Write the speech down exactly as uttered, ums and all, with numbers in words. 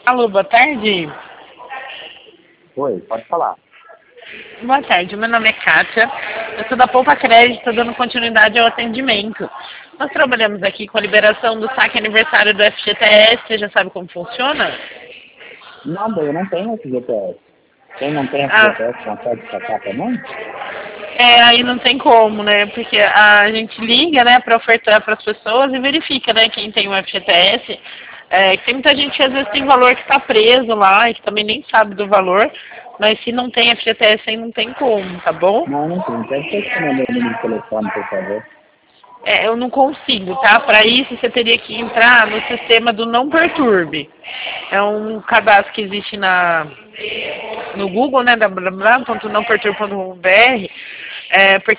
Alô, boa tarde. Oi, pode falar. Boa tarde, meu nome é Kátia. Eu sou da Poupa Crédito, dando continuidade ao atendimento. Nós trabalhamos aqui com a liberação do saque aniversário do F G T S. Você já sabe como funciona? Nada, eu não tenho F G T S. Quem não tem Ah, F G T S consegue sacar também? é, aí não tem como, né? Porque a gente liga, né, para ofertar para as pessoas e verifica, né, quem tem o F G T S. É, que tem muita gente que às vezes tem valor que está preso lá e que também nem sabe do valor, mas se não tem F G T S aí não tem como, tá bom? Não, não tem. Pode ser que você mande o número de telefone, por favor. É, eu não consigo, tá? Para isso você teria que entrar no sistema do Não Perturbe. É um cadastro que existe na, no Google, né, w w w ponto não perturbe ponto com ponto b r, é, porque